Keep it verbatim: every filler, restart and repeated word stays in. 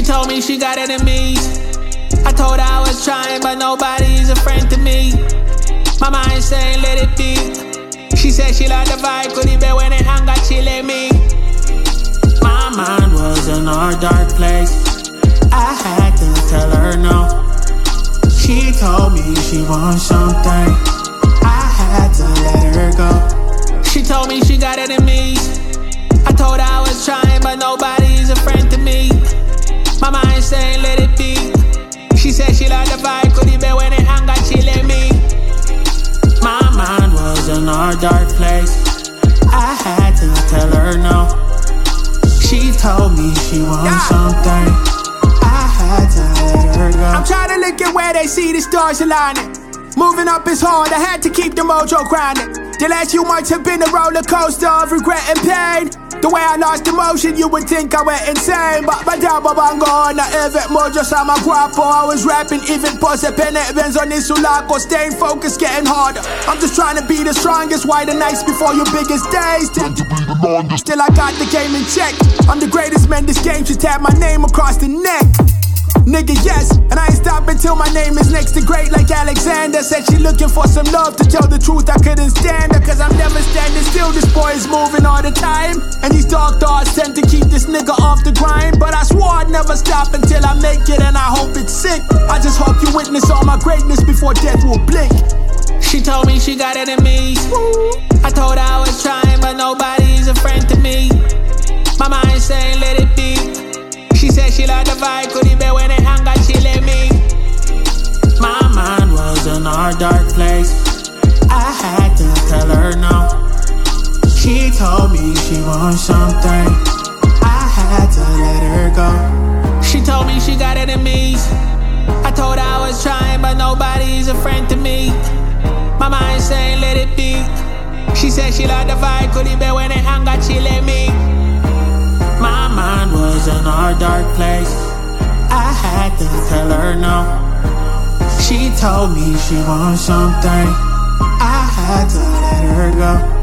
told me she got enemies. I told her I was trying, but nobody's a friend to me. My mind saying let it be. She said she liked the vibe, could be when it hang got chill at me. My mind was in a dark place. I had to tell her no. She told me she wants something. I had to let her go. She told me she got enemies. I told her I was trying, but nobody's a friend to me. My mind saying let it be. She said she liked the vibe, could be when it hang got chill at me. My mind was in a dark place. I had to tell her no. She told me she wants yeah. something. I had to let her go. I'm trying to look at where they see the stars aligning. Moving up is hard, I had to keep the mojo grinding. The last few months have been a roller coaster of regret and pain. The way I lost emotion, you would think I went insane. But my dad, I'm gone, I even more just on my guapo. I was rapping, even pose pen events on this sulako. Staying focused, getting harder. I'm just trying to be the strongest. Why the nights before your biggest days tend to be the longest. Still I got the game in check. I'm the greatest man, this game just had my name across the neck. Nigga, yes, and I ain't stopping till my name is next to great like Alexander. Said she looking for some love, to tell the truth I couldn't stand her. Cause I'm never standing still, this boy is moving all the time. And these dark thoughts tend to keep this nigga off the grind. But I swore I'd never stop until I make it, and I hope it's sick. I just hope you witness all my greatness before death will blink. She told me she got enemies. I told her I was trying, but nobody's a friend to me. My mind saying let it be. She said she liked the vibe, could be when it hang got chill at me. My mind was in a dark place. I had to tell her no. She told me she wants something. I had to let her go. She told me she got enemies. I told her I was trying, but nobody's a friend to me. My mind saying let it be. She said she liked the vibe, could be when it hang got chill at me. My mind was in a dark place. I had to tell her no. She told me she wants something. I had to let her go.